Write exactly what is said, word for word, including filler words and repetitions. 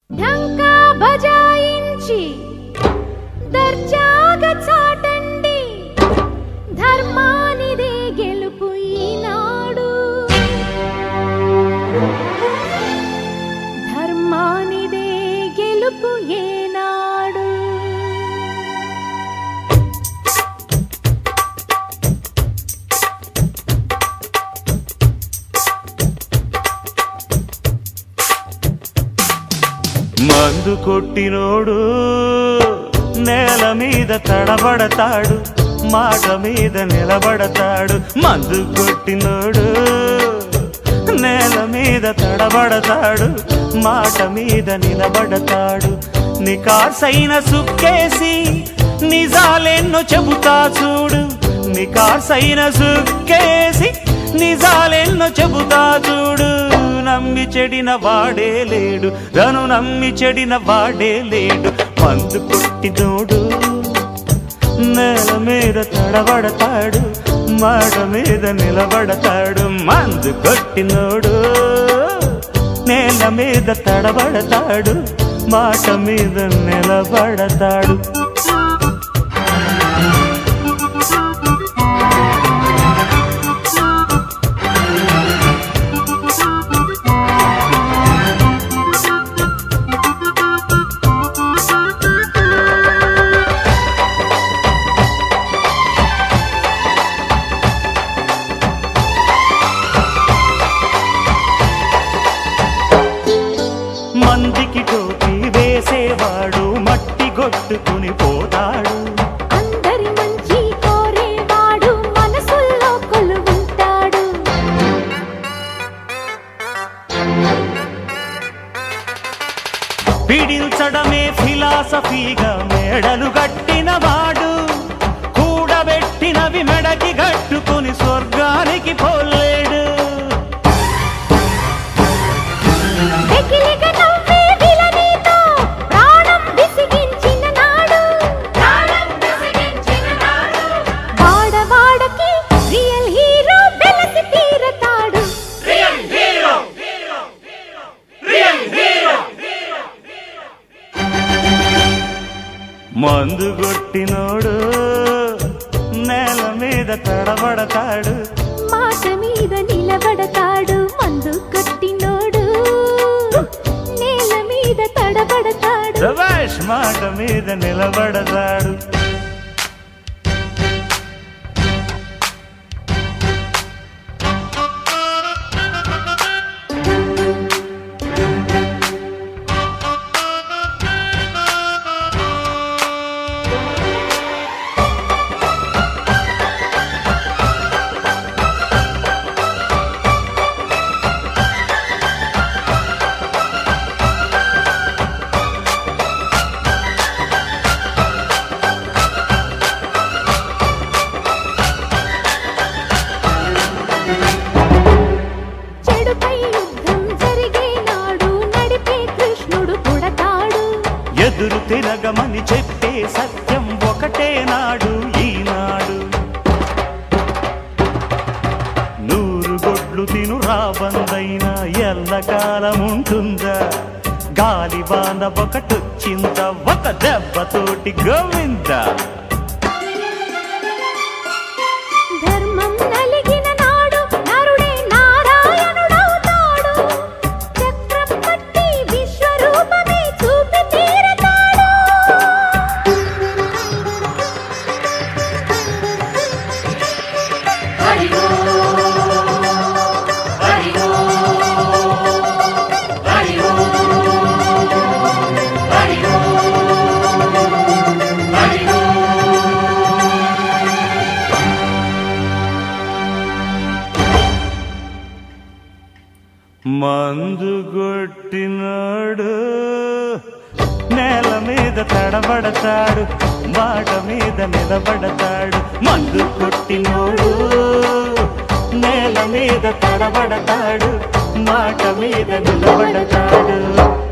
ఢంకా బజాయించి దర్జాగా చాటండి, ధర్మానిదే గెలుపు ఈనాడు, ధర్మానిదే గెలుపు ఏనాడు. మందు కొట్టినోడు నేల మీద తడబడతాడు, మాట మీద నిలబడతాడు. మందు కొట్టినోడు నేల మీద తడబడతాడు, మాట మీద నిలబడతాడు. నికార్సైన సుక్కేసి నిజాలెన్నో చెబుతా చూడు, నికార్సైన సుక్కేసి నిజాలెన్నో చెబుతా చూడు. నమ్మి చెడిన వాడే లేడు, తను నమ్మి చెడిన వాడే లేడు. మందు కొట్టినోడు నేల మీద తడబడతాడు, మాట మీద నిలబడతాడు. మందు కొట్టినోడు నేల మీద తడబడతాడు, మాట మీద నిలబడతాడు. మందికి టోపీ వేసేవాడు మట్టి కొట్టుకుని పోతాడు, అందరి మంచి కోరేవాడు మనసుల్లో కొలువుంటాడు. పీడించడమే ఫిలాసఫీగా మేడలు గట్టిన వాడు, కూడబెట్టినవి మెడకి గట్టుకుని స్వర్గానికి పోలేడు. మందు కొట్టినోడు నేల మీద తడబడతాడు, మాట మీద నిలబడతాడు. మందు కొట్టినోడు నేల మీద తడబడతాడు, శభాష్ మాట మీద నిలబడతాడు. ఎదురు తిరగమని చెప్పే సత్యం ఒకటే నాడు ఈనాడు. నూరు గొడ్లు తిను రాబందైనా ఎల్లకాలం ఉంటుందా, గాలి వాన ఒకటొచ్చిందా ఒక దెబ్బతోటి గోవిందా. ధర్మం నలిగిన నాడు నరుడే నారాయణుడవుతాడు, చక్రం పట్టి విశ్వరూపమే చూపి తీరతాడు. హరివో హరివో హరివో హరివో హరివో. మందు కొట్టినాడు నేల మీద తడబడతాడు, మాట మీద నిలబడతాడు. మందు కొట్టినోడు నేల మీద తడబడతాడు, మాట మీద నిలబడతాడు.